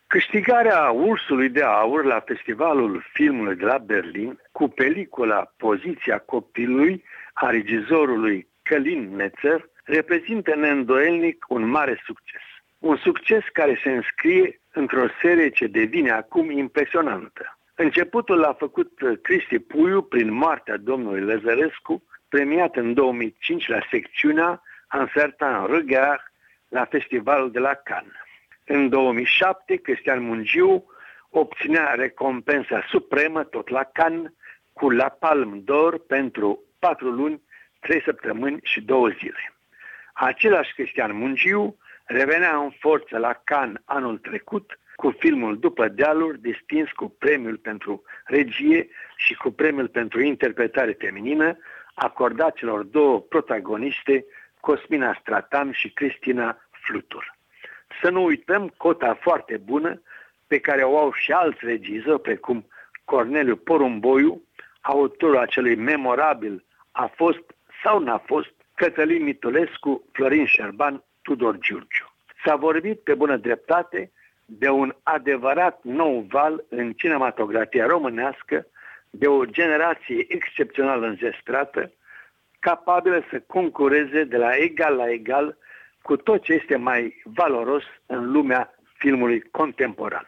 Câștigarea Ursului de Aur la Festivalul Filmului de la Berlin cu pelicula Poziția copilului a regizorului Călin Mețer reprezintă neîndoielnic un mare succes. Un succes care se înscrie într-o serie ce devine acum impresionantă. Începutul l-a făcut Cristi Puiu prin Moartea domnului Lăzărescu, premiat în 2005 la secțiunea Un certain regard la Festivalul de la Cannes. În 2007, Cristian Mungiu obținea recompensa supremă tot la Cannes cu La Palme d'Or pentru 4 luni, 3 săptămâni și 2 zile. Același Cristian Mungiu revenea în forță la Cannes anul trecut cu filmul După dealuri, distins cu premiul pentru regie și cu premiul pentru interpretare feminină, acordat celor două protagoniste, Cosmina Stratan și Cristina Flutur. Să nu uităm cota foarte bună pe care o au și alți regizori, precum Corneliu Porumboiu, autorul acelui memorabil A fost sau n-a fost, Cătălin Mitulescu, Florin Șerban, Tudor Giurgiu. S-a vorbit pe bună dreptate de un adevărat nou val în cinematografia românească, de o generație excepțional înzestrată, capabilă să concureze de la egal la egal cu tot ce este mai valoros în lumea filmului contemporan.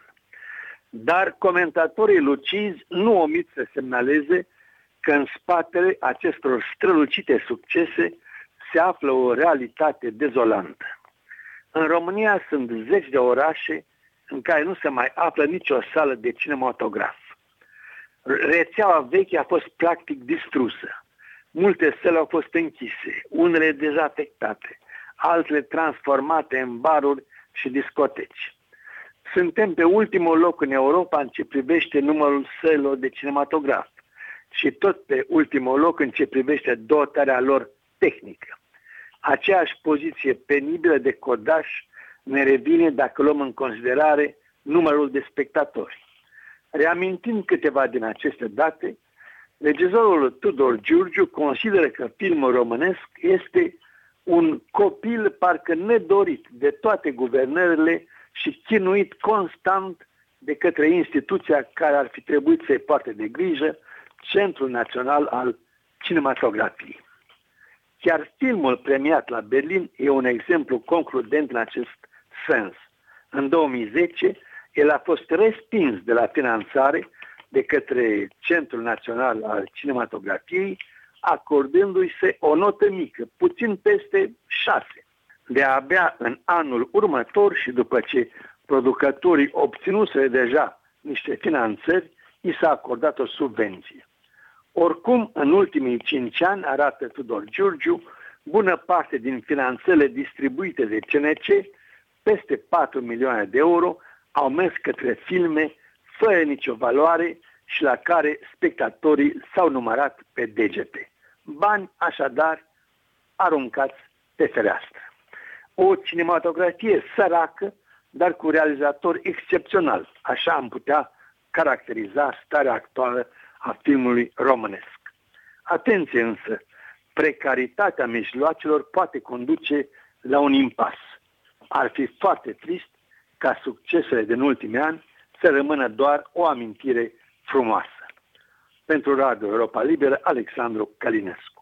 Dar comentatorii lucizi nu omit să semnaleze că în spatele acestor strălucite succese se află o realitate dezolantă. În România sunt zeci de orașe în care nu se mai află nicio sală de cinematograf. Rețeaua veche a fost practic distrusă. Multe săli au fost închise, unele dezafectate, altele transformate în baruri și discoteci. Suntem pe ultimul loc în Europa în ce privește numărul sălilor de cinematograf și tot pe ultimul loc în ce privește dotarea lor tehnică. Aceeași poziție penibilă de codaș ne revine dacă luăm în considerare numărul de spectatori. Reamintind câteva din aceste date, regizorul Tudor Giurgiu consideră că filmul românesc este un copil parcă nedorit de toate guvernările și chinuit constant de către instituția care ar fi trebuit să-i poarte de grijă, Centrul Național al Cinematografiei. Chiar filmul premiat la Berlin e un exemplu concludent în acest sens. În 2010, el a fost respins de la finanțare de către Centrul Național al Cinematografiei, acordându-i se o notă mică, puțin peste 6. De-abia în anul următor și după ce producătorii obținuseră deja niște finanțări, i s-a acordat o subvenție. Oricum, în ultimii 5 ani, arată Tudor Giurgiu, bună parte din finanțele distribuite de CNC, peste 4 milioane de euro, au mers către filme fără nicio valoare și la care spectatorii s-au numărat pe degete. Bani, așadar, aruncați pe fereastră. O cinematografie săracă, dar cu realizator excepțional. Așa am putea caracteriza starea actuală a filmului românesc. Atenție însă, precaritatea mijloacelor poate conduce la un impas. Ar fi foarte trist ca succesele din ultimii ani să rămână doar o amintire frumoasă. Pentru Radio Europa Liberă, Alexandru Călinescu.